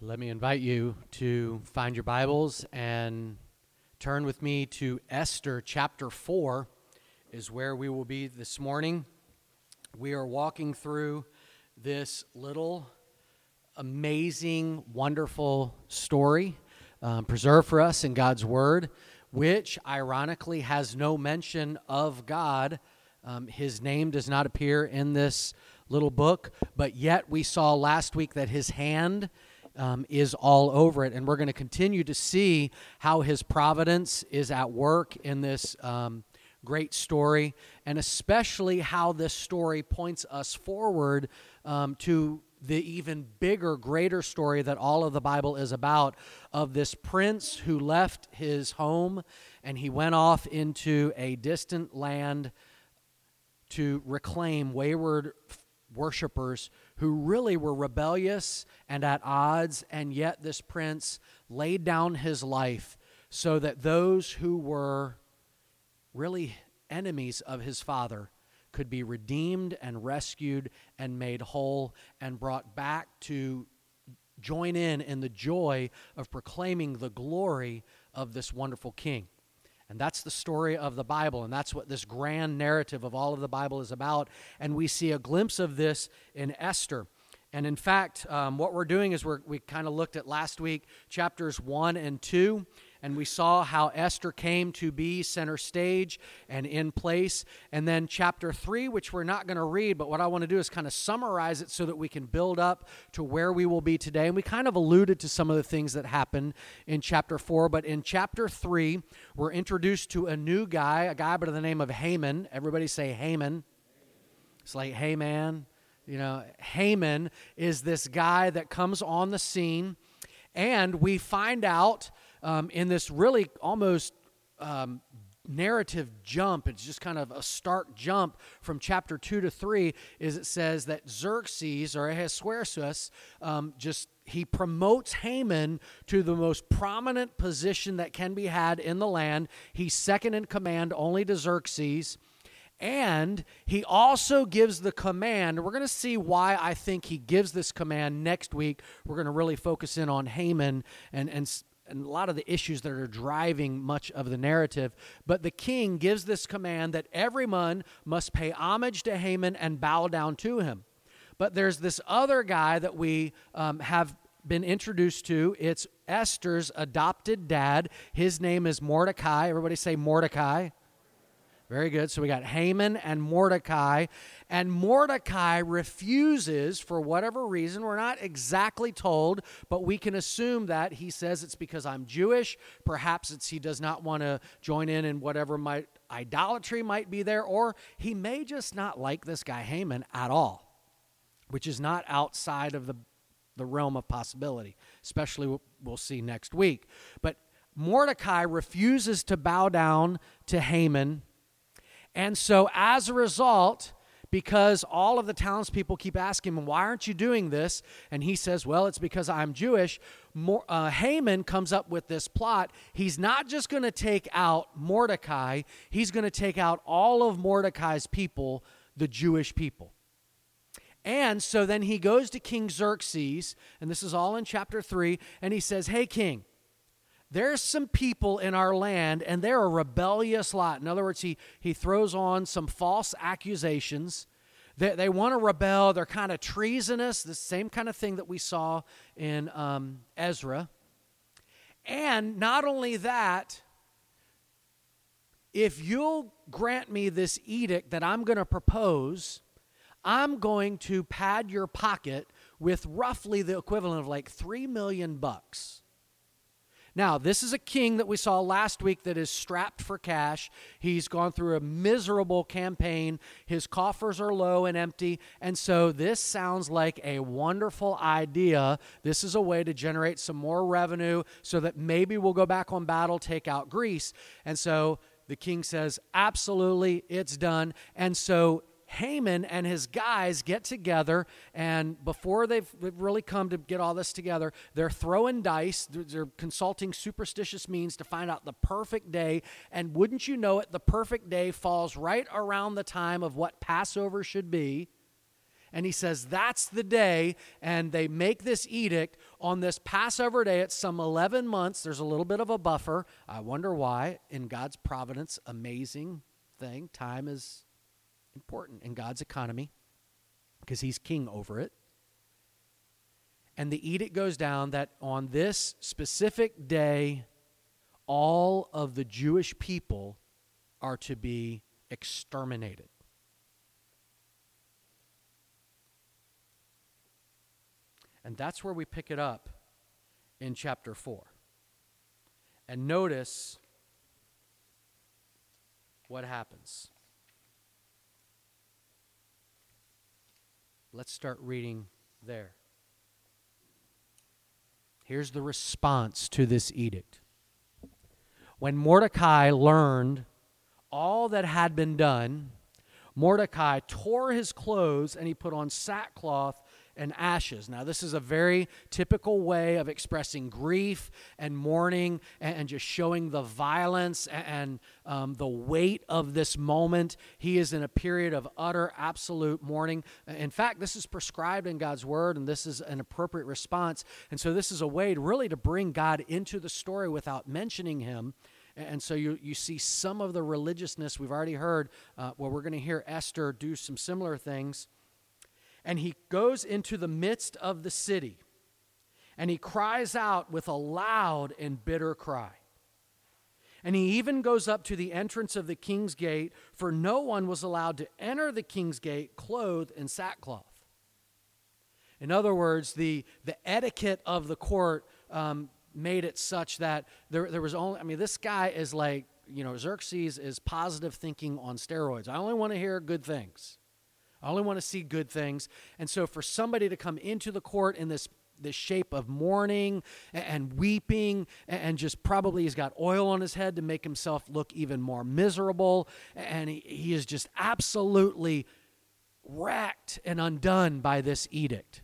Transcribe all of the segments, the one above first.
Let me invite you to find your Bibles and turn with me to Esther chapter 4 is where we will be this morning. We are walking through this little amazing, wonderful story preserved for us in God's Word, which ironically has no mention of God. His name does not appear in this little book, but yet we saw last week that His hand is all over it, and we're going to continue to see how His providence is at work in this great story, and especially how this story points us forward to the even bigger, greater story that all of the Bible is about, of this prince who left his home and he went off into a distant land to reclaim wayward worshipers who really were rebellious and at odds, and yet this prince laid down his life so that those who were really enemies of his father could be redeemed and rescued and made whole and brought back to join in the joy of proclaiming the glory of this wonderful king. And that's the story of the Bible, and that's what this grand narrative of all of the Bible is about. And we see a glimpse of this in Esther. And in fact, what we're doing is we kind of looked at last week chapters 1 and 2, and we saw how Esther came to be center stage and in place. And then chapter 3, which we're not going to read, but what I want to do is kind of summarize it so that we can build up to where we will be today. And we kind of alluded to some of the things that happened in chapter 4, but in chapter 3, we're introduced to a new guy, a guy by the name of Haman. Everybody say Haman. It's like, hey man. You know, Haman is this guy that comes on the scene, and we find out in this really almost narrative jump, it's just kind of a stark jump from chapter 2 to 3, is it says that Xerxes, or Ahasuerus, he promotes Haman to the most prominent position that can be had in the land. He's second in command only to Xerxes. And he also gives the command. We're going to see why I think he gives this command next week. We're going to really focus in on Haman and a lot of the issues that are driving much of the narrative. But the king gives this command that everyone must pay homage to Haman and bow down to him. But there's this other guy that we have been introduced to. It's Esther's adopted dad. His name is Mordecai. Everybody say Mordecai. Very good. So we got Haman and Mordecai refuses, for whatever reason, we're not exactly told, but we can assume that he says it's because I'm Jewish. Perhaps it's he does not want to join in whatever idolatry might be there, or he may just not like this guy Haman at all, which is not outside of the realm of possibility, especially we'll see next week. But Mordecai refuses to bow down to Haman. And so as a result, because all of the townspeople keep asking him, why aren't you doing this? And he says, well, it's because I'm Jewish. Haman comes up with this plot. He's not just going to take out Mordecai. He's going to take out all of Mordecai's people, the Jewish people. And so then he goes to King Xerxes, and this is all in chapter 3, and he says, hey, king, there's some people in our land, and they're a rebellious lot. In other words, he throws on some false accusations. They want to rebel. They're kind of treasonous, the same kind of thing that we saw in Ezra. And not only that, if you'll grant me this edict that I'm going to propose, I'm going to pad your pocket with roughly the equivalent of like $3 million. Now, this is a king that we saw last week that is strapped for cash. He's gone through a miserable campaign. His coffers are low and empty. And so this sounds like a wonderful idea. This is a way to generate some more revenue so that maybe we'll go back on battle, take out Greece. And so the king says, absolutely, it's done. And so Haman and his guys get together, and before they've really come to get all this together, they're throwing dice. They're consulting superstitious means to find out the perfect day, and wouldn't you know it, the perfect day falls right around the time of what Passover should be. And he says that's the day, and they make this edict on this Passover day. It's some 11 months. There's a little bit of a buffer. I wonder why. In God's providence, amazing thing. Time is important in God's economy because he's king over it. And the edict goes down that on this specific day, all of the Jewish people are to be exterminated. And that's where we pick it up in chapter 4. And notice what happens. Let's start reading there. Here's the response to this edict. When Mordecai learned all that had been done, Mordecai tore his clothes and he put on sackcloth and ashes. Now, this is a very typical way of expressing grief and mourning and just showing the violence and the weight of this moment. He is in a period of utter, absolute mourning. In fact, this is prescribed in God's word, and this is an appropriate response. And so this is a way really to bring God into the story without mentioning him. And so you see some of the religiousness we've already heard. We're going to hear Esther do some similar things. And he goes into the midst of the city, and he cries out with a loud and bitter cry. And he even goes up to the entrance of the king's gate, for no one was allowed to enter the king's gate clothed in sackcloth. In other words, the etiquette of the court made it such that there was only, this guy is like, Xerxes is positive thinking on steroids. I only want to hear good things. I only want to see good things. And so for somebody to come into the court in this shape of mourning and weeping, and just probably he's got oil on his head to make himself look even more miserable, and he is just absolutely wrecked and undone by this edict.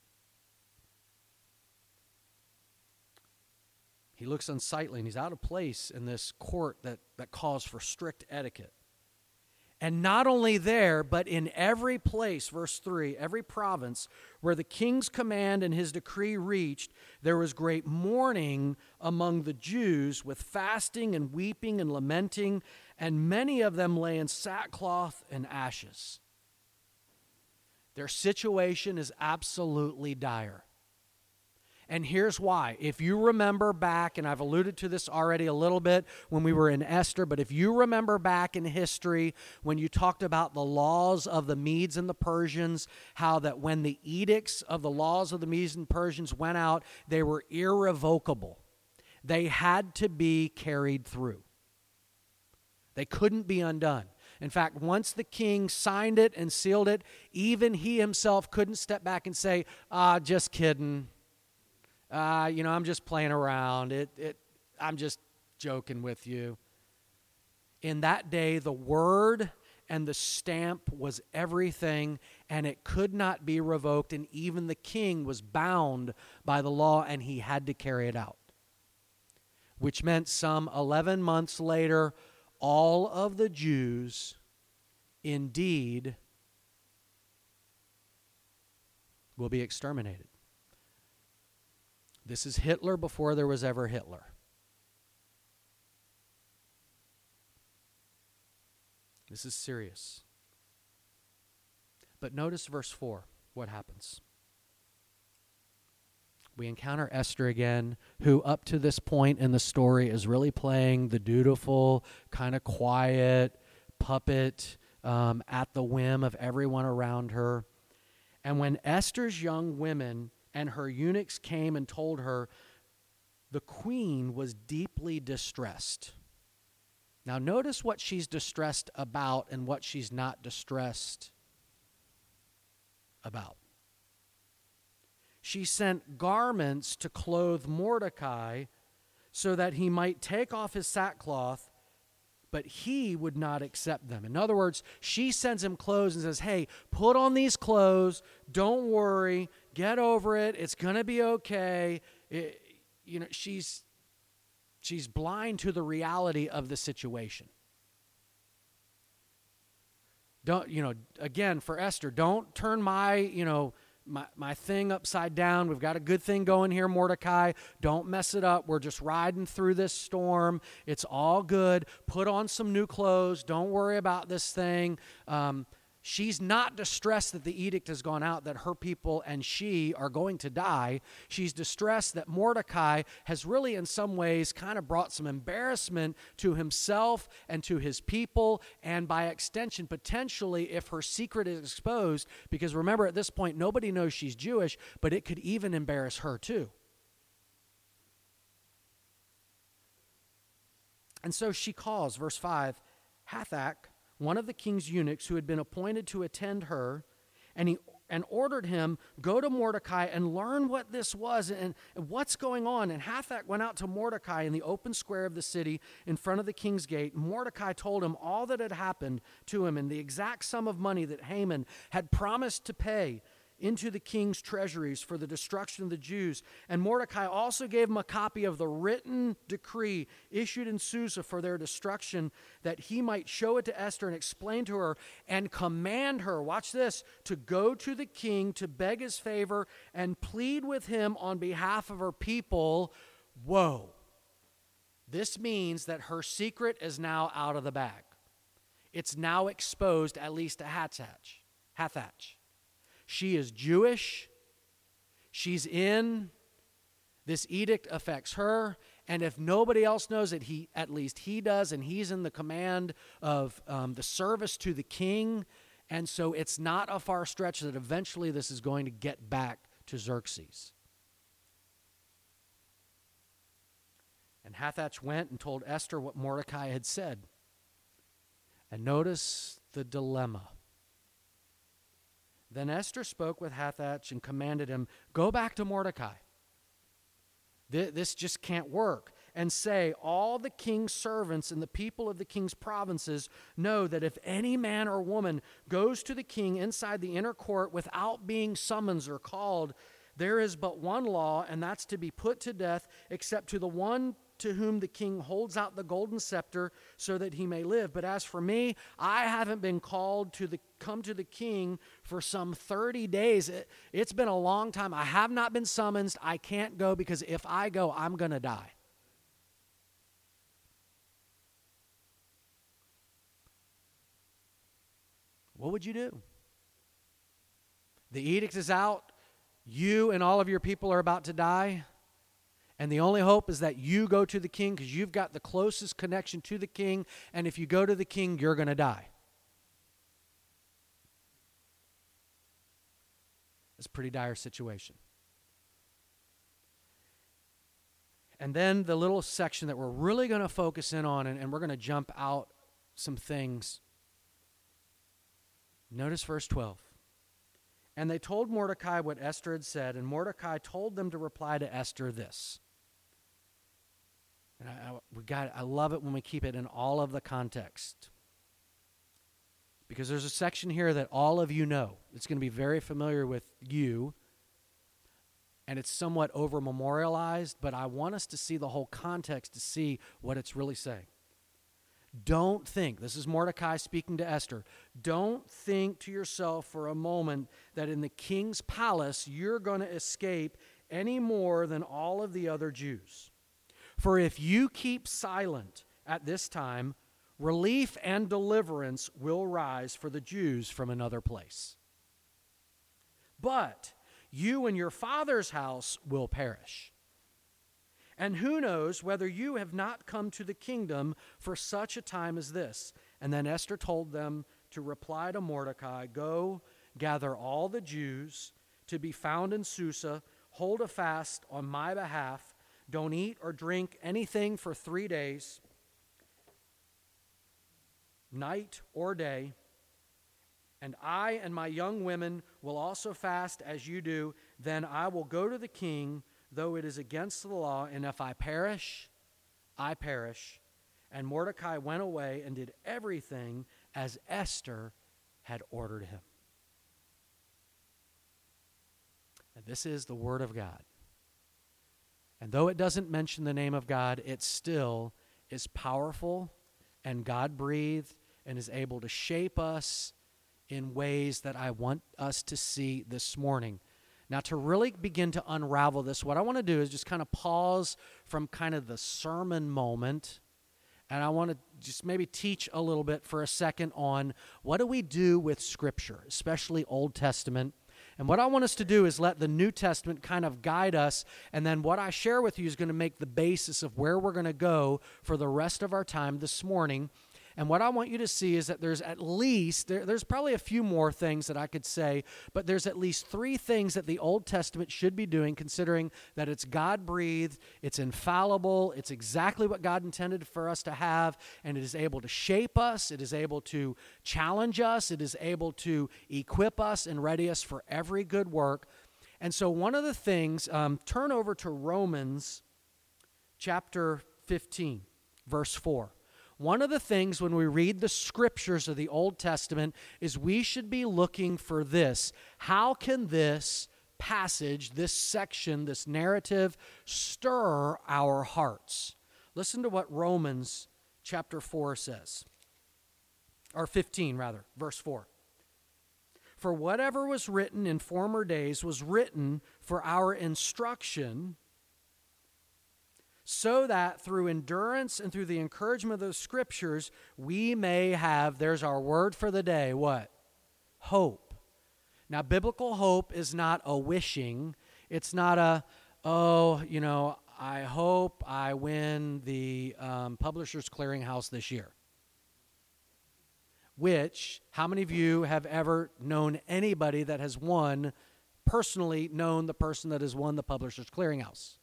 He looks unsightly, and he's out of place in this court that calls for strict etiquette. And not only there, but in every place, verse 3, every province where the king's command and his decree reached, there was great mourning among the Jews with fasting and weeping and lamenting, and many of them lay in sackcloth and ashes. Their situation is absolutely dire. And here's why. If you remember back, and I've alluded to this already a little bit when we were in Esther, but if you remember back in history when you talked about the laws of the Medes and the Persians, how that when the edicts of the laws of the Medes and Persians went out, they were irrevocable. They had to be carried through. They couldn't be undone. In fact, once the king signed it and sealed it, even he himself couldn't step back and say, just kidding. I'm just playing around. I'm just joking with you. In that day, the word and the stamp was everything, and it could not be revoked, and even the king was bound by the law, and he had to carry it out. Which meant some 11 months later, all of the Jews indeed will be exterminated. This is Hitler before there was ever Hitler. This is serious. But notice verse 4, what happens. We encounter Esther again, who up to this point in the story is really playing the dutiful, kind of quiet puppet at the whim of everyone around her. And when Esther's young women and her eunuchs came and told her, the queen was deeply distressed. Now notice what she's distressed about and what she's not distressed about. She sent garments to clothe Mordecai so that he might take off his sackcloth, but he would not accept them. In other words, she sends him clothes and says, hey, put on these clothes, don't worry, get over it, it's going to be okay. She's blind to the reality of the situation. Don't, again, for Esther, don't turn my thing upside down. We've got a good thing going here, Mordecai. Don't mess it up. We're just riding through this storm. It's all good. Put on some new clothes. Don't worry about this thing. She's not distressed that the edict has gone out that her people and she are going to die. She's distressed that Mordecai has really in some ways kind of brought some embarrassment to himself and to his people, and by extension, potentially, if her secret is exposed, because remember at this point, nobody knows she's Jewish, but it could even embarrass her too. And so she calls, verse 5, Hathach, one of the king's eunuchs who had been appointed to attend her, and ordered him, go to Mordecai and learn what this was and what's going on. And Hathach went out to Mordecai in the open square of the city in front of the king's gate. Mordecai told him all that had happened to him and the exact sum of money that Haman had promised to pay into the king's treasuries for the destruction of the Jews. And Mordecai also gave him a copy of the written decree issued in Susa for their destruction, that he might show it to Esther and explain to her and command her, watch this, to go to the king to beg his favor and plead with him on behalf of her people. Whoa. This means that her secret is now out of the bag. It's now exposed, at least to Hathach. She is Jewish. She's in. This edict affects her. And if nobody else knows it, at least he does, and he's in the command of the service to the king. And so it's not a far stretch that eventually this is going to get back to Xerxes. And Hathach went and told Esther what Mordecai had said. And notice the dilemma. Then Esther spoke with Hathach and commanded him, go back to Mordecai. This just can't work. And say, all the king's servants and the people of the king's provinces know that if any man or woman goes to the king inside the inner court without being summoned or called, there is but one law, and that's to be put to death, except to the one to whom the king holds out the golden scepter so that he may live. But as for me, I haven't been called to come to the king for some 30 days. It's been a long time. I have not been summoned. I can't go because if I go, I'm going to die. What would you do? The edict is out. You and all of your people are about to die. And the only hope is that you go to the king because you've got the closest connection to the king. And if you go to the king, you're going to die. It's a pretty dire situation. And then the little section that we're really going to focus in on, and we're going to jump out some things. Notice verse 12. And they told Mordecai what Esther had said, and Mordecai told them to reply to Esther this. And I love it when we keep it in all of the context. Because there's a section here that all of you know. It's going to be very familiar with you. And it's somewhat over-memorialized, but I want us to see the whole context to see what it's really saying. Don't think, this is Mordecai speaking to Esther, don't think to yourself for a moment that in the king's palace you're going to escape any more than all of the other Jews. For if you keep silent at this time, relief and deliverance will rise for the Jews from another place. But you and your father's house will perish. And who knows whether you have not come to the kingdom for such a time as this. And then Esther told them to reply to Mordecai, go, gather all the Jews to be found in Susa, hold a fast on my behalf, don't eat or drink anything for 3 days, night or day, and I and my young women will also fast as you do. Then I will go to the king, though it is against the law, and if I perish, I perish. And Mordecai went away and did everything as Esther had ordered him. And this is the word of God. And though it doesn't mention the name of God, it still is powerful and God-breathed and is able to shape us in ways that I want us to see this morning. Now, to really begin to unravel this, what I want to do is just kind of pause from kind of the sermon moment, and I want to just maybe teach a little bit for a second on what do we do with Scripture, especially Old Testament. And what I want us to do is let the New Testament kind of guide us, and then what I share with you is going to make the basis of where we're going to go for the rest of our time this morning. And what I want you to see is that there's at least, there's probably a few more things that I could say, but there's at least 3 things that the Old Testament should be doing, considering that it's God-breathed, it's infallible, it's exactly what God intended for us to have, and it is able to shape us, it is able to challenge us, it is able to equip us and ready us for every good work. And so one of the things, turn over to Romans chapter 15, verse 4. One of the things when we read the Scriptures of the Old Testament is we should be looking for this. How can this passage, this section, this narrative stir our hearts? Listen to what Romans chapter 4 says, or 15 rather, verse 4. For whatever was written in former days was written for our instruction, so that through endurance and through the encouragement of the Scriptures, we may have, there's our word for the day, what? Hope. Now, biblical hope is not a wishing. It's not a, I hope I win the Publishers Clearinghouse this year. Which, how many of you have ever known anybody that has won, personally known the person that has won the Publishers Clearinghouse?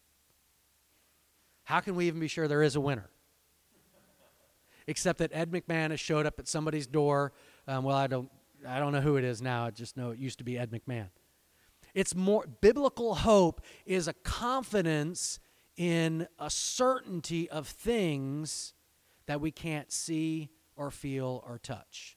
How can we even be sure there is a winner? Except that Ed McMahon has showed up at somebody's door. I don't know who it is now. I just know it used to be Ed McMahon. It's more, biblical hope is a confidence in a certainty of things that we can't see or feel or touch.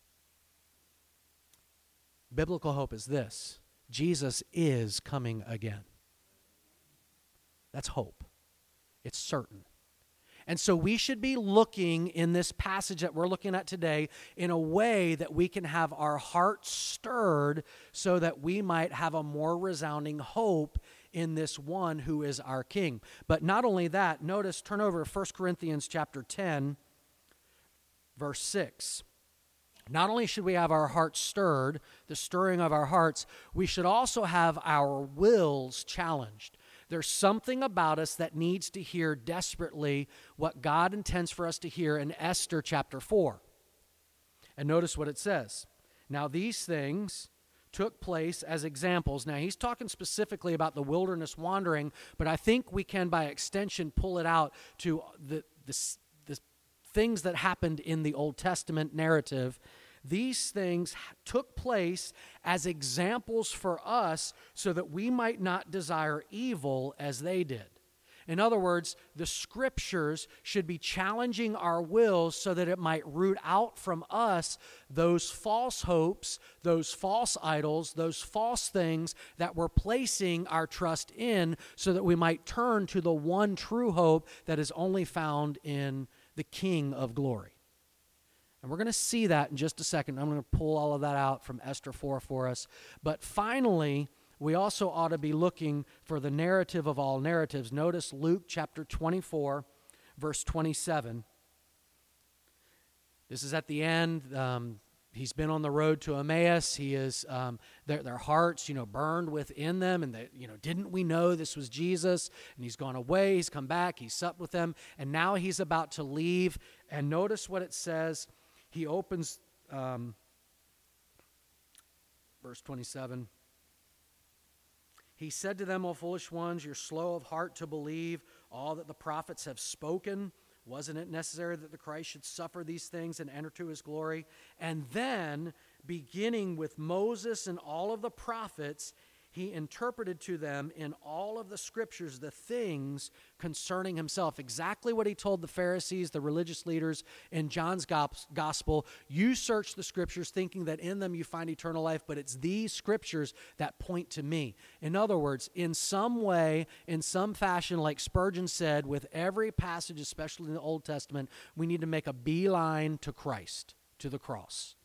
Biblical hope is this: Jesus is coming again. That's hope. It's certain. And so we should be looking in this passage that we're looking at today in a way that we can have our hearts stirred so that we might have a more resounding hope in this one who is our King. But not only that, notice, turn over to 1 Corinthians chapter 10, verse 6. Not only should we have our hearts stirred, the stirring of our hearts, we should also have our wills challenged. There's something about us that needs to hear desperately what God intends for us to hear in Esther chapter 4. And notice what it says. Now these things took place as examples. Now he's talking specifically about the wilderness wandering, but I think we can by extension pull it out to the things that happened in the Old Testament narrative. These things took place as examples for us so that we might not desire evil as they did. In other words, the Scriptures should be challenging our wills so that it might root out from us those false hopes, those false idols, those false things that we're placing our trust in, so that we might turn to the one true hope that is only found in the King of glory. And we're going to see that in just a second. I'm going to pull all of that out from Esther 4 for us. But finally, we also ought to be looking for the narrative of all narratives. Notice Luke chapter 24, verse 27. This is at the end. He's been on the road to Emmaus. He is their hearts, burned within them, and they, didn't we know this was Jesus? And he's gone away. He's come back. He supped with them, and now he's about to leave. And notice what it says. He opens verse 27. He said to them, O foolish ones, you're slow of heart to believe all that the prophets have spoken. Wasn't it necessary that the Christ should suffer these things and enter to his glory? And then, beginning with Moses and all of the prophets, he interpreted to them in all of the Scriptures the things concerning himself. Exactly what he told the Pharisees, the religious leaders in John's gospel. You search the Scriptures thinking that in them you find eternal life, but it's these Scriptures that point to me. In other words, in some way, in some fashion, like Spurgeon said, with every passage, especially in the Old Testament, we need to make a beeline to Christ, to the cross.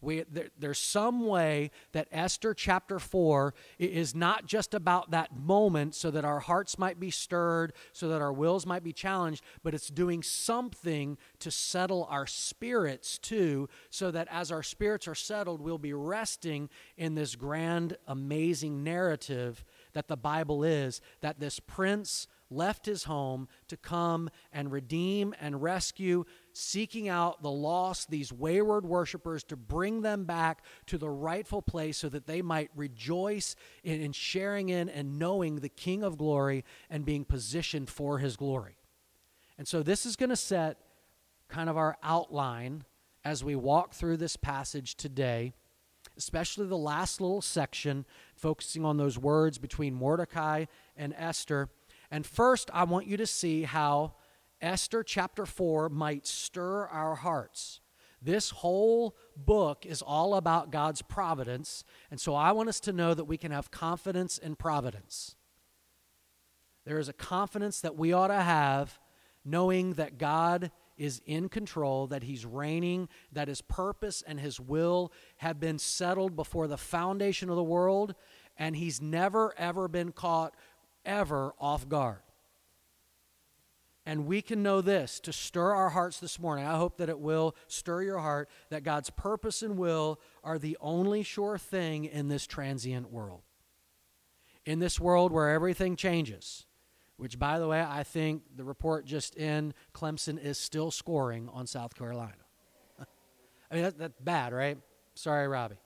There's some way that Esther chapter 4 is not just about that moment so that our hearts might be stirred, so that our wills might be challenged, but it's doing something to settle our spirits too, so that as our spirits are settled, we'll be resting in this grand, amazing narrative that the Bible is, that this prince left his home to come and redeem and rescue, seeking out the lost, these wayward worshipers, to bring them back to the rightful place so that they might rejoice in sharing in and knowing the King of glory and being positioned for his glory. And so this is going to set kind of our outline as we walk through this passage today, especially the last little section, focusing on those words between Mordecai and Esther. And first, I want you to see how Esther chapter 4 might stir our hearts. This whole book is all about God's providence, and so I want us to know that we can have confidence in providence. There is a confidence that we ought to have, knowing that God is in control, that he's reigning, that his purpose and his will have been settled before the foundation of the world, and he's never, ever been caught ever off guard. And we can know this to stir our hearts this morning. I hope that it will stir your heart, that God's purpose and will are the only sure thing in this transient world. In this world where everything changes, which, by the way, I think the report just in, Clemson is still scoring on South Carolina. I mean, that's bad, right? Sorry, Robbie.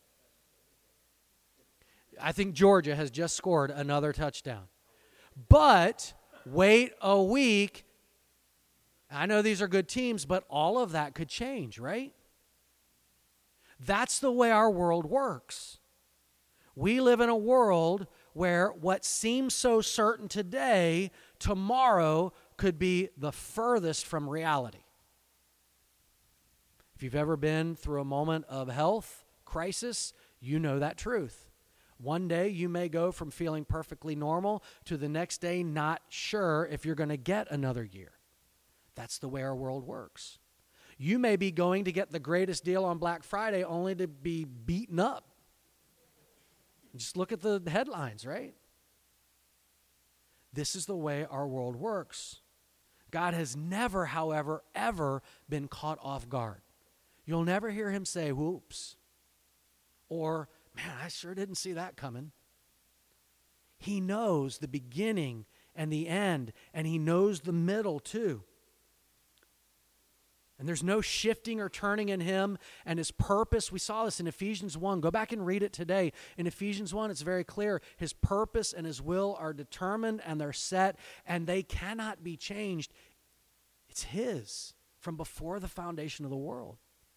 I think Georgia has just scored another touchdown. But wait a week. I know these are good teams, but all of that could change, right? That's the way our world works. We live in a world where what seems so certain today, tomorrow could be the furthest from reality. If you've ever been through a moment of health crisis, you know that truth. One day you may go from feeling perfectly normal to the next day not sure if you're going to get another year. That's the way our world works. You may be going to get the greatest deal on Black Friday only to be beaten up. Just look at the headlines, right? This is the way our world works. God has never, however, ever been caught off guard. You'll never hear him say, whoops, or, man, I sure didn't see that coming. He knows the beginning and the end, and he knows the middle too. And there's no shifting or turning in him and his purpose. We saw this in Ephesians 1. Go back and read it today. In Ephesians 1, it's very clear. His purpose and his will are determined and they're set, and they cannot be changed. It's his from before the foundation of the world.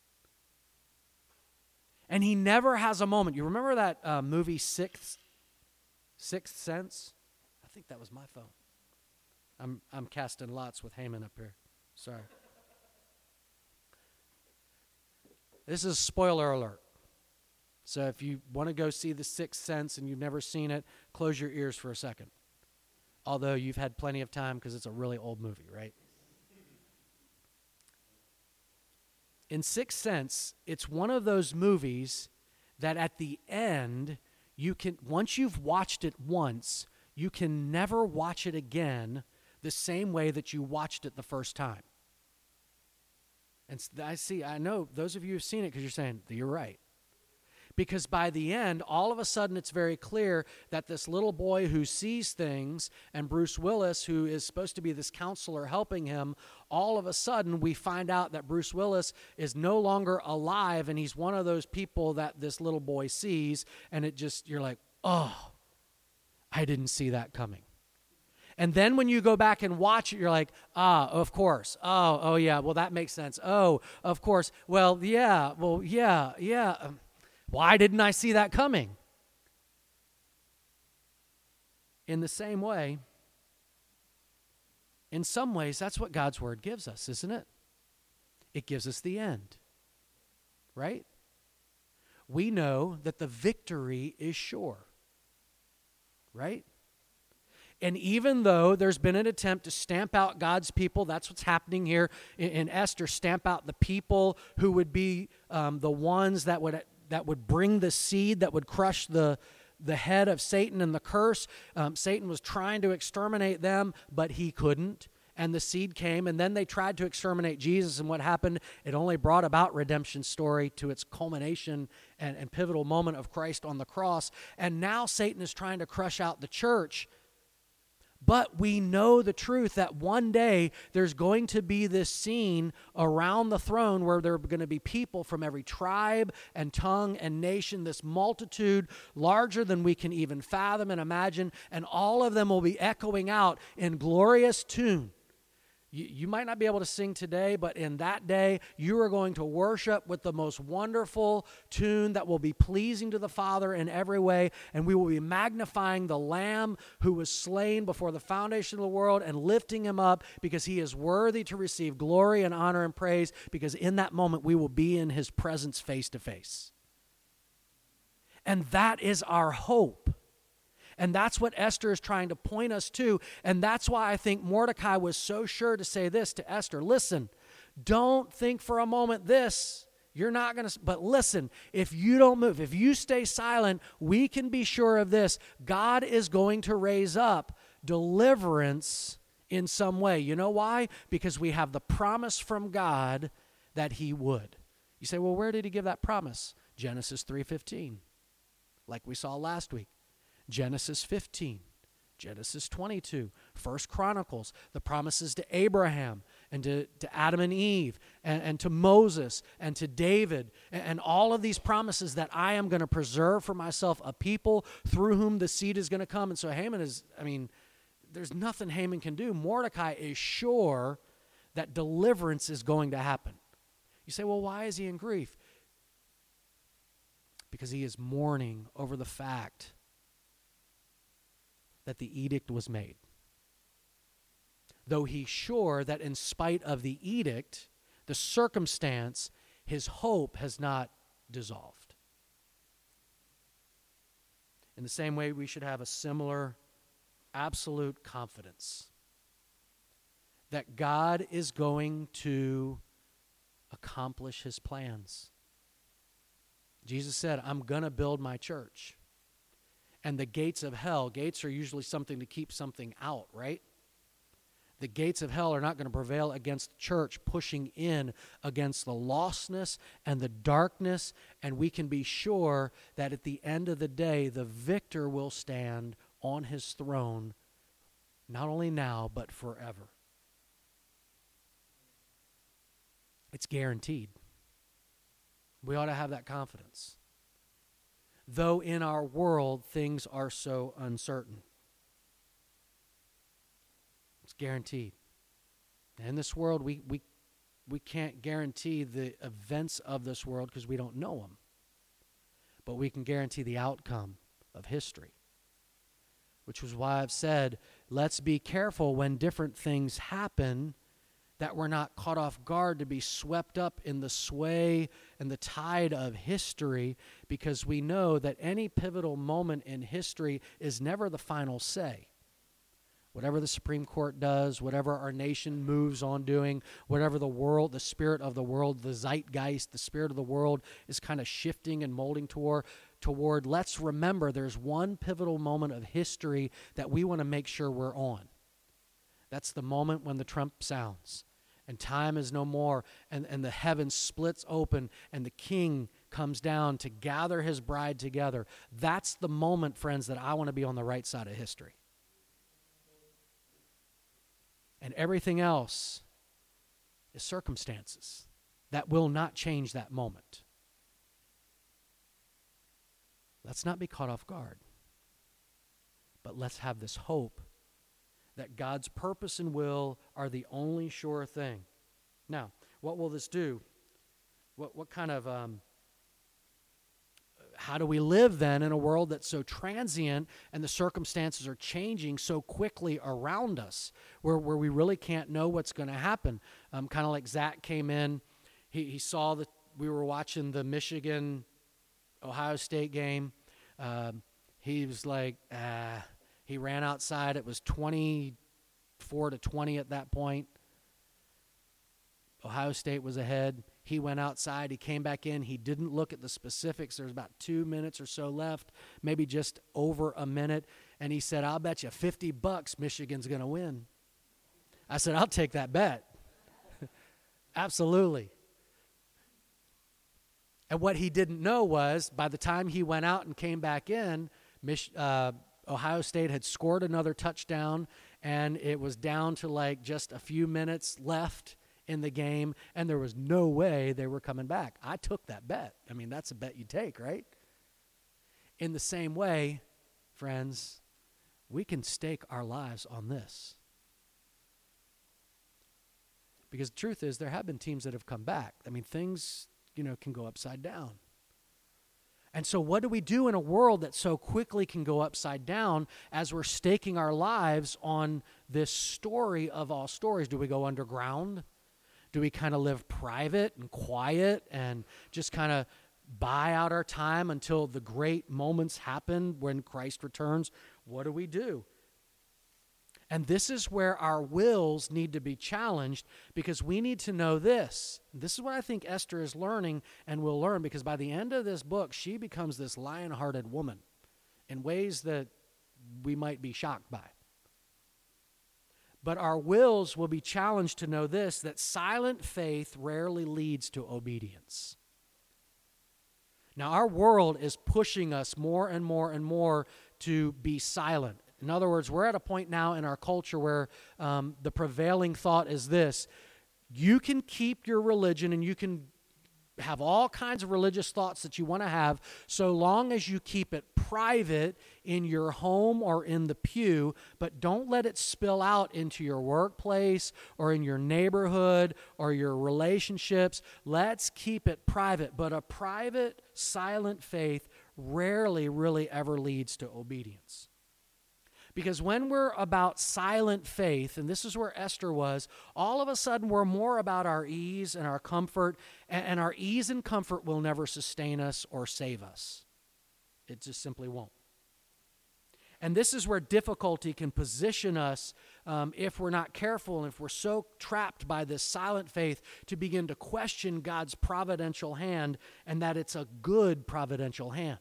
And he never has a moment. You remember that movie Sixth Sense? I think that was my phone. I'm casting lots with Haman up here. Sorry. This is a spoiler alert. So if you want to go see The Sixth Sense and you've never seen it, close your ears for a second. Although you've had plenty of time because it's a really old movie, right? In Sixth Sense, it's one of those movies that at the end, once you've watched it once, you can never watch it again the same way that you watched it the first time. And I know those of you who've seen it because you're saying, you're right. Because by the end, all of a sudden it's very clear that this little boy who sees things and Bruce Willis, who is supposed to be this counselor helping him, all of a sudden we find out that Bruce Willis is no longer alive and he's one of those people that this little boy sees, and you're like, oh, I didn't see that coming. And then when you go back and watch it, you're like, of course. Oh, yeah, well, that makes sense. Oh, of course. Well, yeah. Why didn't I see that coming? In the same way, in some ways, that's what God's word gives us, isn't it? It gives us the end, right? We know that the victory is sure, right? And even though there's been an attempt to stamp out God's people, that's what's happening here in Esther, stamp out the people who would be the ones that would bring the seed that would crush the head of Satan and the curse. Satan was trying to exterminate them, but he couldn't. And the seed came, and then they tried to exterminate Jesus, and what happened? It only brought about redemption's story to its culmination and pivotal moment of Christ on the cross. And now Satan is trying to crush out the church. But we know the truth that one day there's going to be this scene around the throne where there are going to be people from every tribe and tongue and nation, this multitude larger than we can even fathom and imagine, and all of them will be echoing out in glorious tune. You might not be able to sing today, but in that day, you are going to worship with the most wonderful tune that will be pleasing to the Father in every way, and we will be magnifying the Lamb who was slain before the foundation of the world and lifting him up because he is worthy to receive glory and honor and praise, because in that moment we will be in his presence face to face. And that is our hope. And that's what Esther is trying to point us to. And that's why I think Mordecai was so sure to say this to Esther. Listen, don't think for a moment this. You're not going to, but listen, if you don't move, if you stay silent, we can be sure of this. God is going to raise up deliverance in some way. You know why? Because we have the promise from God that he would. You say, well, where did he give that promise? Genesis 3:15, like we saw last week. Genesis 15, Genesis 22, 1 Chronicles, the promises to Abraham and to Adam and Eve and to Moses and to David, and all of these promises that I am going to preserve for myself a people through whom the seed is going to come. And so Haman there's nothing Haman can do. Mordecai is sure that deliverance is going to happen. You say, well, why is he in grief? Because he is mourning over the fact that the edict was made. Though he's sure that in spite of the edict, the circumstance, his hope has not dissolved. In the same way, we should have a similar absolute confidence that God is going to accomplish his plans. Jesus said, I'm going to build my church. And the gates of hell, gates are usually something to keep something out, right? The gates of hell are not going to prevail against the church pushing in against the lostness and the darkness, and we can be sure that at the end of the day, the victor will stand on his throne, not only now, but forever. It's guaranteed. We ought to have that confidence. Though in our world things are so uncertain. It's guaranteed. In this world, we can't guarantee the events of this world because we don't know them. But we can guarantee the outcome of history. Which was why I've said, let's be careful when different things happen that we're not caught off guard to be swept up in the sway and the tide of history, because we know that any pivotal moment in history is never the final say. Whatever the Supreme Court does, whatever our nation moves on doing, whatever the world, the spirit of the world, the zeitgeist, the spirit of the world is kind of shifting and molding toward, let's remember there's one pivotal moment of history that we want to make sure we're on. That's the moment when the trump sounds and time is no more, and the heavens splits open and the king comes down to gather his bride together. That's the moment, friends, that I want to be on the right side of history. And everything else is circumstances that will not change that moment. Let's not be caught off guard, but let's have this hope that God's purpose and will are the only sure thing. Now, what will this do? What kind of, how do we live then in a world that's so transient and the circumstances are changing so quickly around us, where we really can't know what's going to happen? Kind of like Zach came in, he saw that we were watching the Michigan-Ohio State game. He was like, He ran outside. It was 24-20 at that point. Ohio State was ahead. He went outside. He came back in. He didn't look at the specifics. There was about 2 minutes or so left, maybe just over a minute. And he said, I'll bet you $50 Michigan's going to win. I said, I'll take that bet. Absolutely. And what he didn't know was by the time he went out and came back in, Ohio State had scored another touchdown, and it was down to like just a few minutes left in the game, and there was no way they were coming back. I took that bet. I mean, that's a bet you take, right? In the same way, friends, we can stake our lives on this. Because the truth is, there have been teams that have come back. I mean, things, can go upside down. And so what do we do in a world that so quickly can go upside down as we're staking our lives on this story of all stories? Do we go underground? Do we kind of live private and quiet and just kind of buy out our time until the great moments happen when Christ returns? What do we do? And this is where our wills need to be challenged, because we need to know this. This is what I think Esther is learning and will learn, because by the end of this book, she becomes this lion-hearted woman in ways that we might be shocked by. But our wills will be challenged to know this, that silent faith rarely leads to obedience. Now, our world is pushing us more and more and more to be silent. In other words, we're at a point now in our culture where the prevailing thought is this: you can keep your religion and you can have all kinds of religious thoughts that you want to have, so long as you keep it private in your home or in the pew, but don't let it spill out into your workplace or in your neighborhood or your relationships. Let's keep it private. But a private, silent faith rarely really ever leads to obedience. Because when we're about silent faith, and this is where Esther was, all of a sudden we're more about our ease and our comfort, and our ease and comfort will never sustain us or save us. It just simply won't. And this is where difficulty can position us if we're not careful, and if we're so trapped by this silent faith to begin to question God's providential hand, and that it's a good providential hand.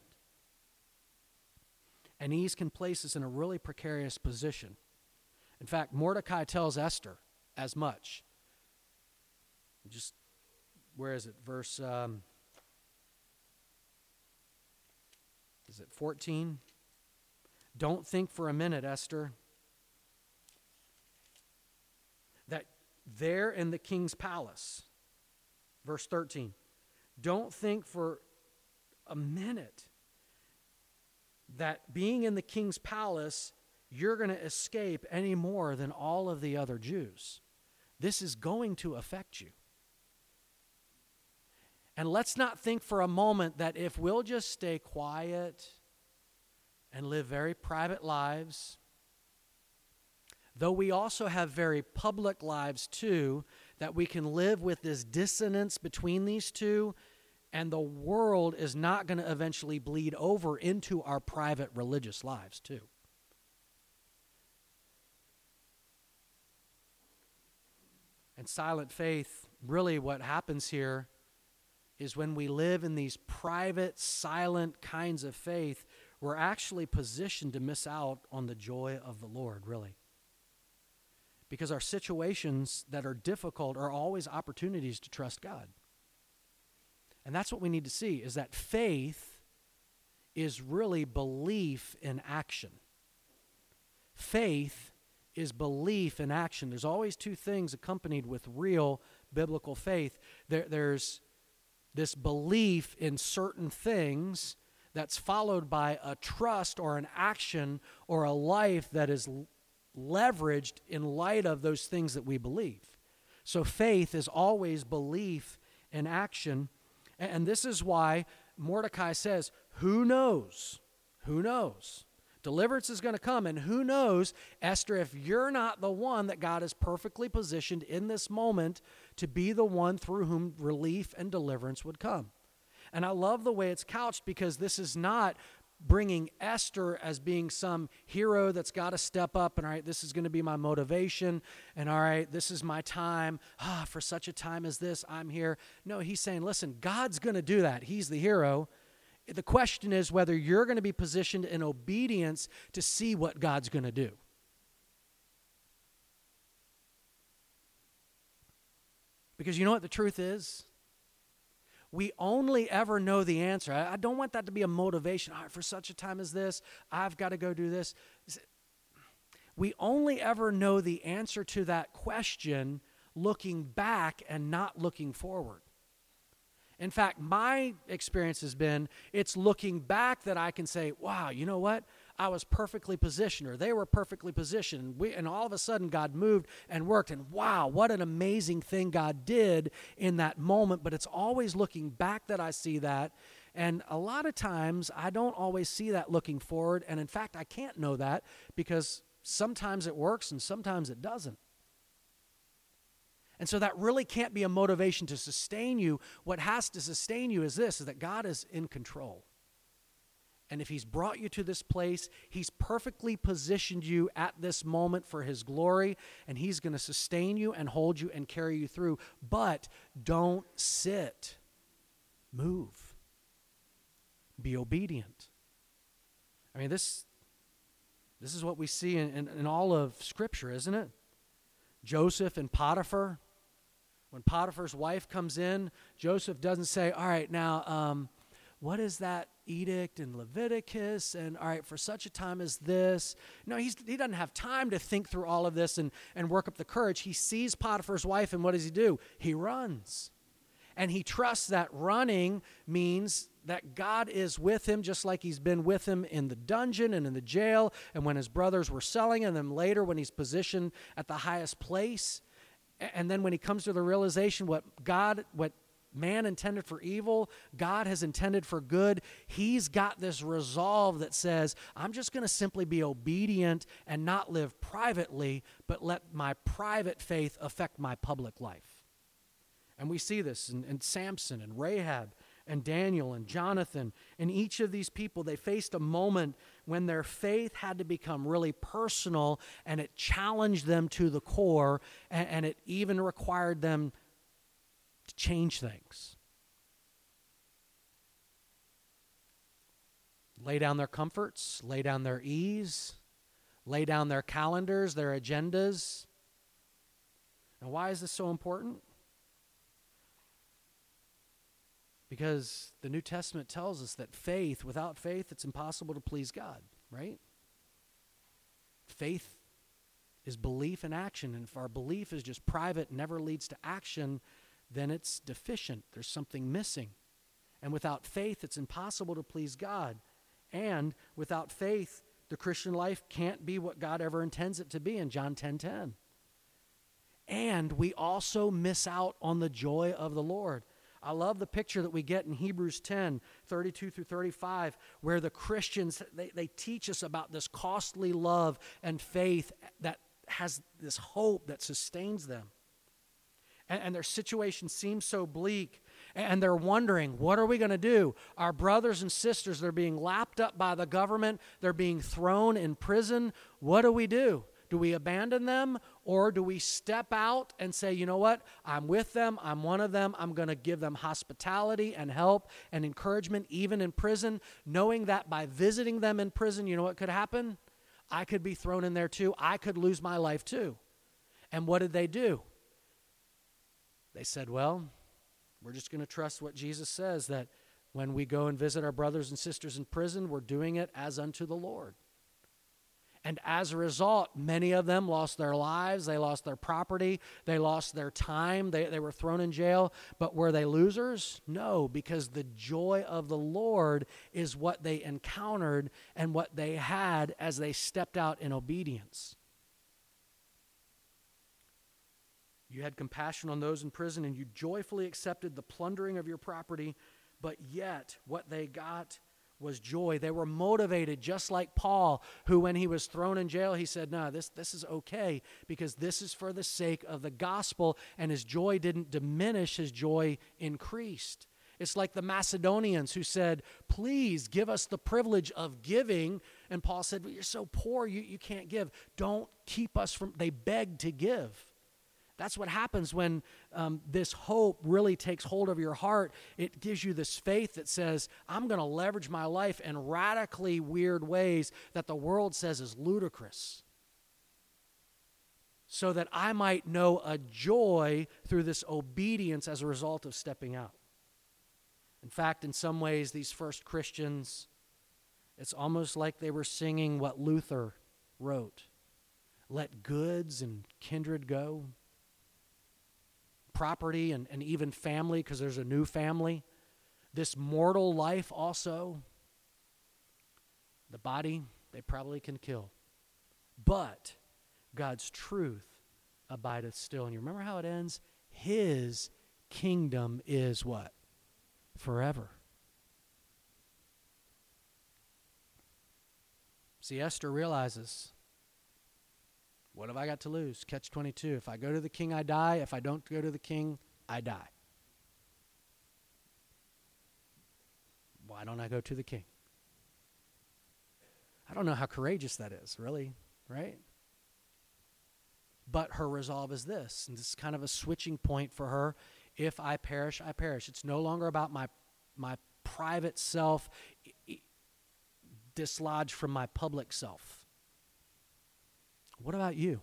And ease can place us in a really precarious position. In fact, Mordecai tells Esther as much. Where is it? Verse, is it 14? Don't think for a minute, Esther, that there in the king's palace, verse 13, don't think for a minute that being in the king's palace, you're going to escape any more than all of the other Jews. This is going to affect you. And let's not think for a moment that if we'll just stay quiet and live very private lives, though we also have very public lives too, that we can live with this dissonance between these two, and the world is not going to eventually bleed over into our private religious lives too. And silent faith, really what happens here is when we live in these private, silent kinds of faith, we're actually positioned to miss out on the joy of the Lord, really. Because our situations that are difficult are always opportunities to trust God. And that's what we need to see, is that faith is really belief in action. Faith is belief in action. There's always two things accompanied with real biblical faith. There's this belief in certain things that's followed by a trust or an action or a life that is leveraged in light of those things that we believe. So faith is always belief in action. And this is why Mordecai says, who knows? Who knows? Deliverance is going to come, and who knows, Esther, if you're not the one that God has perfectly positioned in this moment to be the one through whom relief and deliverance would come. And I love the way it's couched, because this is not bringing Esther as being some hero that's got to step up and, all right, this is going to be my motivation, and all right, this is my time. For such a time as this, I'm here. No, he's saying, listen, God's going to do that. He's the hero. The question is whether you're going to be positioned in obedience to see what God's going to do. Because you know what the truth is? We only ever know the answer. I don't want that to be a motivation. All right, for such a time as this, I've got to go do this. We only ever know the answer to that question looking back and not looking forward. In fact, my experience has been, it's looking back that I can say, wow, you know what? I was perfectly positioned, or they were perfectly positioned. And all of a sudden, God moved and worked. And wow, what an amazing thing God did in that moment. But it's always looking back that I see that. And a lot of times, I don't always see that looking forward. And in fact, I can't know that because sometimes it works and sometimes it doesn't. And so that really can't be a motivation to sustain you. What has to sustain you is this, is that God is in control. And if he's brought you to this place, he's perfectly positioned you at this moment for his glory, and he's going to sustain you and hold you and carry you through. But don't sit. Move. Be obedient. I mean, this is what we see in all of Scripture, isn't it? Joseph and Potiphar. When Potiphar's wife comes in, Joseph doesn't say, all right, now, what is that edict in Leviticus? And all right, for such a time as this. No, he doesn't have time to think through all of this and work up the courage. He sees Potiphar's wife, and what does he do? He runs. And he trusts that running means that God is with him, just like he's been with him in the dungeon and in the jail, and when his brothers were selling, and then later when he's positioned at the highest place. And then when he comes to the realization what man intended for evil, God has intended for good, he's got this resolve that says, I'm just going to simply be obedient and not live privately, but let my private faith affect my public life. And we see this in Samson and Rahab and Daniel and Jonathan. And each of these people, they faced a moment when their faith had to become really personal, and it challenged them to the core, and it even required them to change things. Lay down their comforts, lay down their ease, lay down their calendars, their agendas. And why is this so important? Because the New Testament tells us that without faith, it's impossible to please God, right? Faith is belief in action, and if our belief is just private and never leads to action, then it's deficient. There's something missing. And without faith, it's impossible to please God. And without faith, the Christian life can't be what God ever intends it to be in John 10:10. And we also miss out on the joy of the Lord. I love the picture that we get in Hebrews 10, 32 through 35, where the Christians, they teach us about this costly love and faith that has this hope that sustains them. And their situation seems so bleak, and they're wondering, what are we going to do? Our brothers and sisters, they're being lapped up by the government. They're being thrown in prison. What do we do? Do we abandon them, or do we step out and say, you know what, I'm with them, I'm one of them, I'm going to give them hospitality and help and encouragement even in prison, knowing that by visiting them in prison, you know what could happen? I could be thrown in there too. I could lose my life too. And what did they do? They said, well, we're just going to trust what Jesus says, that when we go and visit our brothers and sisters in prison, we're doing it as unto the Lord. And as a result, many of them lost their lives, they lost their property, they lost their time, they were thrown in jail. But were they losers? No, because the joy of the Lord is what they encountered and what they had as they stepped out in obedience. You had compassion on those in prison, and you joyfully accepted the plundering of your property, but yet what they got was joy. They were motivated, just like Paul, who when he was thrown in jail, he said, no, this is okay, because this is for the sake of the gospel, and his joy didn't diminish, his joy increased. It's like the Macedonians who said, please give us the privilege of giving. And Paul said, well, you're so poor, you can't give. Don't keep us from, they begged to give. That's what happens when this hope really takes hold of your heart. It gives you this faith that says, I'm going to leverage my life in radically weird ways that the world says is ludicrous, so that I might know a joy through this obedience as a result of stepping out. In fact, in some ways, these first Christians, it's almost like they were singing what Luther wrote. Let goods and kindred go. Property and even family, because there's a new family. This mortal life also. The body, they probably can kill. But God's truth abideth still. And you remember how it ends? His kingdom is what? Forever. See, Esther realizes, what have I got to lose? Catch 22. If I go to the king, I die. If I don't go to the king, I die. Why don't I go to the king? I don't know how courageous that is, really, right? But her resolve is this, and this is kind of a switching point for her. If I perish, I perish. It's no longer about my private self dislodged from my public self. What about you?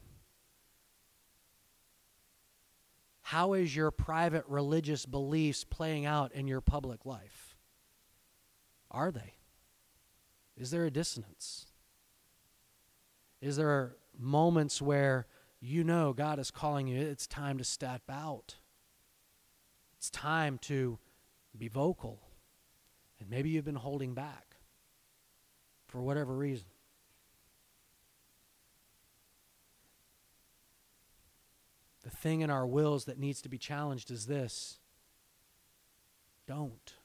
How is your private religious beliefs playing out in your public life? Are they? Is there a dissonance? Is there moments where you know God is calling you, it's time to step out? It's time to be vocal. And maybe you've been holding back for whatever reason. The thing in our wills that needs to be challenged is this. Don't.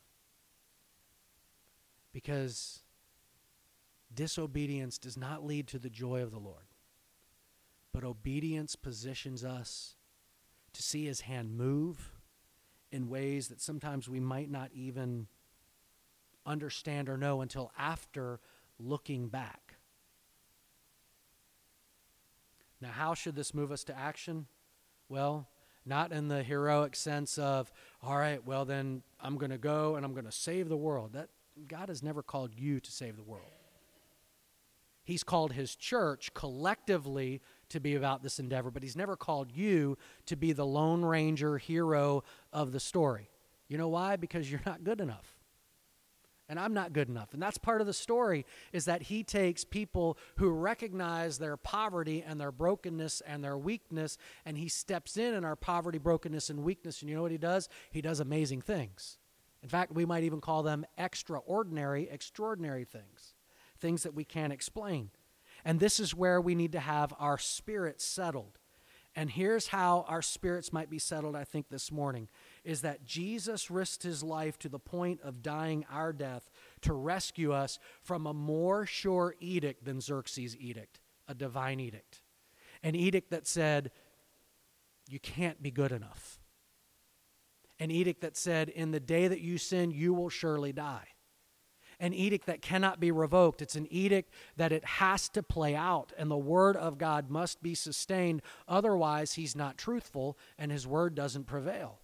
Because disobedience does not lead to the joy of the Lord. But obedience positions us to see His hand move in ways that sometimes we might not even understand or know until after looking back. Now, how should this move us to action? Well, not in the heroic sense of, all right, well then I'm going to go and I'm going to save the world. That God has never called you to save the world. He's called His church collectively to be about this endeavor, but He's never called you to be the Lone Ranger hero of the story. You know why? Because you're not good enough. And I'm not good enough. And that's part of the story, is that He takes people who recognize their poverty and their brokenness and their weakness, and He steps in our poverty, brokenness, and weakness. And you know what He does? He does amazing things. In fact, we might even call them extraordinary things, things that we can't explain. And this is where we need to have our spirit settled. And here's how our spirits might be settled, I think, this morning, is that Jesus risked His life to the point of dying our death to rescue us from a more sure edict than Xerxes' edict, a divine edict. An edict that said, you can't be good enough. An edict that said, in the day that you sin, you will surely die. An edict that cannot be revoked. It's an edict that it has to play out, and the word of God must be sustained. Otherwise, He's not truthful, and His word doesn't prevail.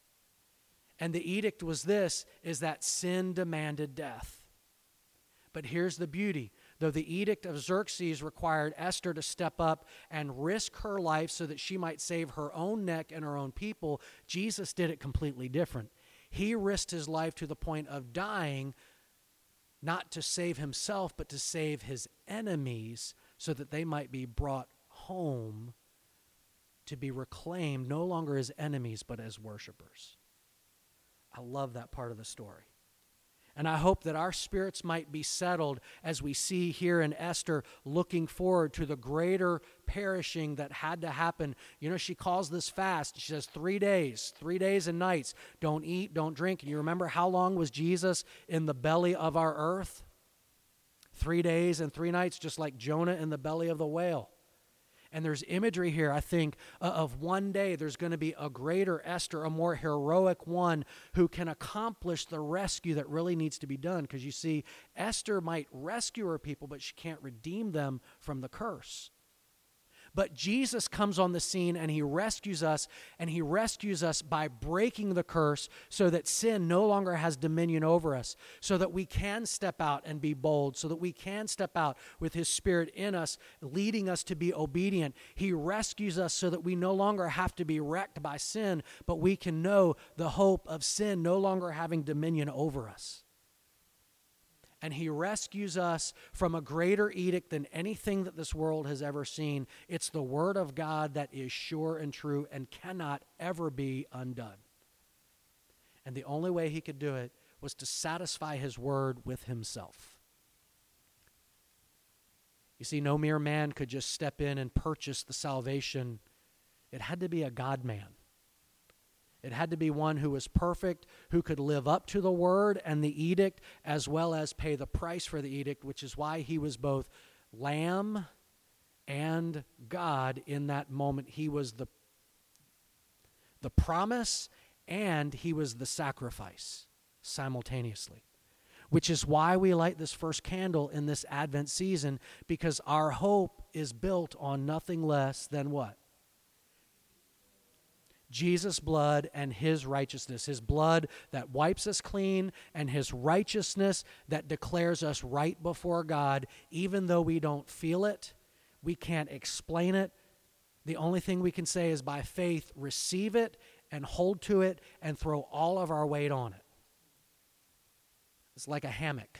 And the edict was this, is that sin demanded death. But here's the beauty. Though the edict of Xerxes required Esther to step up and risk her life so that she might save her own neck and her own people, Jesus did it completely different. He risked His life to the point of dying, not to save Himself, but to save His enemies so that they might be brought home to be reclaimed no longer as enemies, but as worshipers. I love that part of the story. And I hope that our spirits might be settled as we see here in Esther looking forward to the greater perishing that had to happen. You know, she calls this fast. She says 3 days and nights. Don't eat, don't drink. And you remember how long was Jesus in the belly of our earth? 3 days and 3 nights, just like Jonah in the belly of the whale. And there's imagery here, I think, of one day there's going to be a greater Esther, a more heroic one who can accomplish the rescue that really needs to be done. Because you see, Esther might rescue her people, but she can't redeem them from the curse. But Jesus comes on the scene and he rescues us, and he rescues us by breaking the curse so that sin no longer has dominion over us, so that we can step out and be bold, so that we can step out with his Spirit in us, leading us to be obedient. He rescues us so that we no longer have to be wrecked by sin, but we can know the hope of sin no longer having dominion over us. And he rescues us from a greater edict than anything that this world has ever seen. It's the word of God that is sure and true and cannot ever be undone. And the only way he could do it was to satisfy his word with himself. You see, no mere man could just step in and purchase the salvation. It had to be a God-man. It had to be one who was perfect, who could live up to the word and the edict, as well as pay the price for the edict, which is why he was both Lamb and God in that moment. He was the promise and he was the sacrifice simultaneously, which is why we light this first candle in this Advent season, because our hope is built on nothing less than what? Jesus' blood and his righteousness, his blood that wipes us clean and his righteousness that declares us right before God, even though we don't feel it, we can't explain it. The only thing we can say is by faith, receive it and hold to it and throw all of our weight on it. It's like a hammock.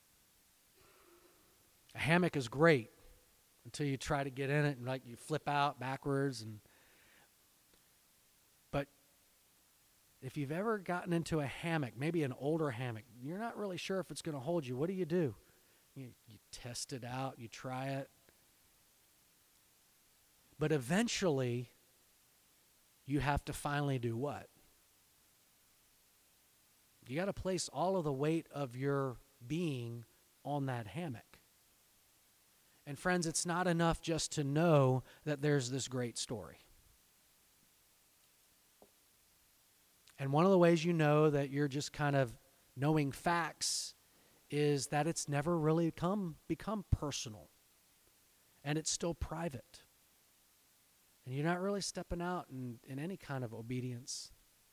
A hammock is great until you try to get in it and like you flip out backwards. But if you've ever gotten into a hammock, maybe an older hammock, you're not really sure if it's going to hold you. What do? You test it out, you try it. But eventually, you have to finally do what? You got to place all of the weight of your being on that hammock. And friends, it's not enough just to know that there's this great story. And one of the ways you know that you're just kind of knowing facts is that it's never really become personal. And it's still private. And you're not really stepping out in any kind of obedience.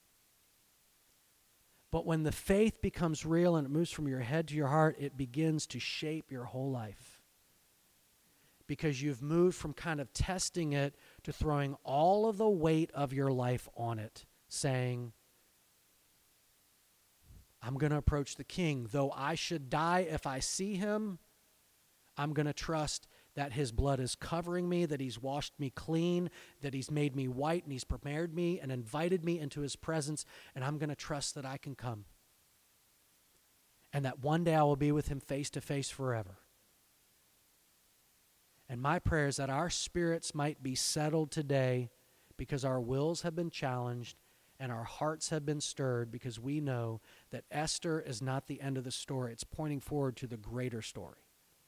But when the faith becomes real and it moves from your head to your heart, it begins to shape your whole life. Because you've moved from kind of testing it to throwing all of the weight of your life on it, saying, I'm going to approach the King. Though I should die if I see him, I'm going to trust that his blood is covering me, that he's washed me clean, that he's made me white, and he's prepared me and invited me into his presence, and I'm going to trust that I can come. And that one day I will be with him face to face forever. And my prayer is that our spirits might be settled today because our wills have been challenged and our hearts have been stirred, because we know that Esther is not the end of the story. It's pointing forward to the greater story.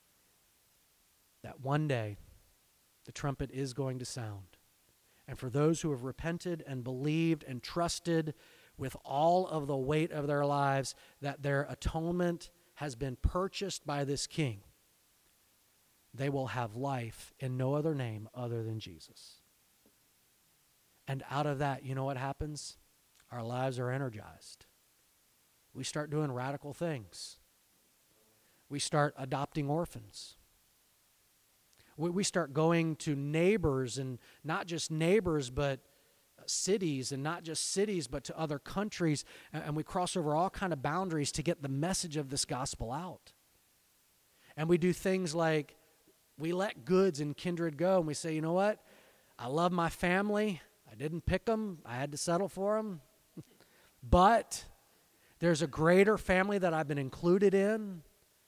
That one day, the trumpet is going to sound. And for those who have repented and believed and trusted with all of the weight of their lives that their atonement has been purchased by this King, they will have life in no other name other than Jesus. And out of that, you know what happens? Our lives are energized. We start doing radical things. We start adopting orphans. We start going to neighbors, and not just neighbors, but cities, and not just cities, but to other countries. And we cross over all kind of boundaries to get the message of this gospel out. And we do things like we let goods and kindred go, and we say, you know what? I love my family. I didn't pick them. I had to settle for them. But there's a greater family that I've been included in. And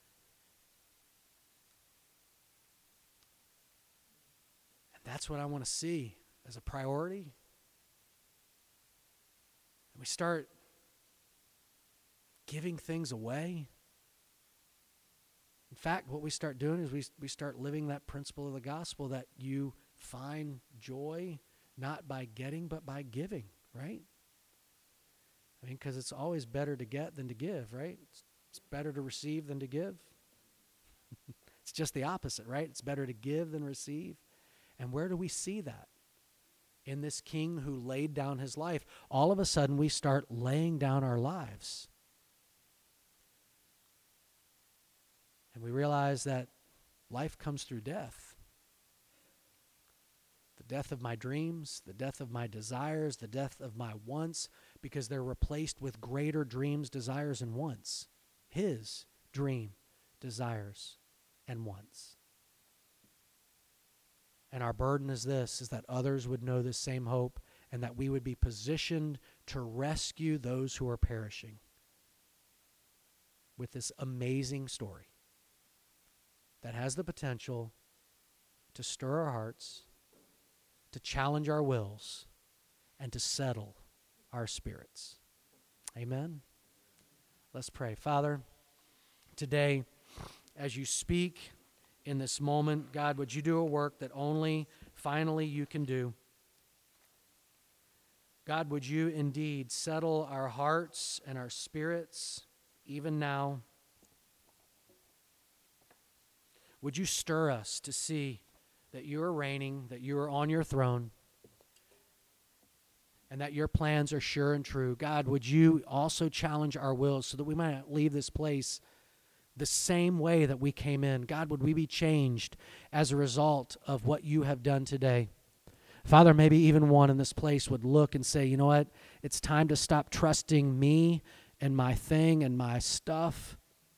that's what I want to see as a priority. And we start giving things away. In fact, what we start doing is we start living that principle of the gospel that you find joy not by getting, but by giving, right? I mean, because it's always better to get than to give, right? It's better to receive than to give. It's just the opposite, right? It's better to give than receive. And where do we see that? In this king who laid down his life. All of a sudden, we start laying down our lives. And we realize that life comes through death. The death of my dreams, the death of my desires, the death of my wants, because they're replaced with greater dreams, desires, and wants. His dream, desires, and wants. And our burden is this, is that others would know this same hope and that we would be positioned to rescue those who are perishing with this amazing story that has the potential to stir our hearts, to challenge our wills, and to settle our spirits. Amen? Let's pray. Father, today, as you speak in this moment, God, would you do a work that only finally you can do? God, would you indeed settle our hearts and our spirits even now? Would you stir us to see that you are reigning, that you are on your throne, and that your plans are sure and true? God, would you also challenge our wills so that we might not leave this place the same way that we came in? God, would we be changed as a result of what you have done today? Father, maybe even one in this place would look and say, you know what? It's time to stop trusting me and my thing and my stuff,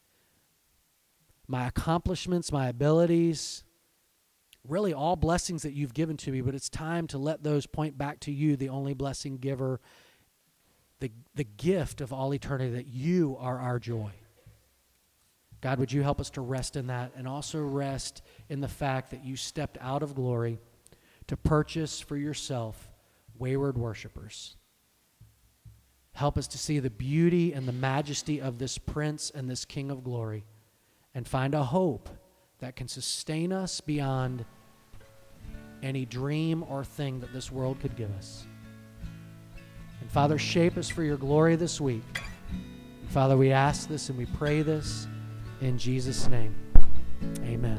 my accomplishments, my abilities, really all blessings that you've given to me, but it's time to let those point back to you, the only blessing giver, the gift of all eternity, that you are our joy. God, would you help us to rest in that and also rest in the fact that you stepped out of glory to purchase for yourself wayward worshipers. Help us to see the beauty and the majesty of this Prince and this King of glory and find a hope that can sustain us beyond any dream or thing that this world could give us. And Father, shape us for your glory this week. And Father, we ask this and we pray this in Jesus' name. Amen.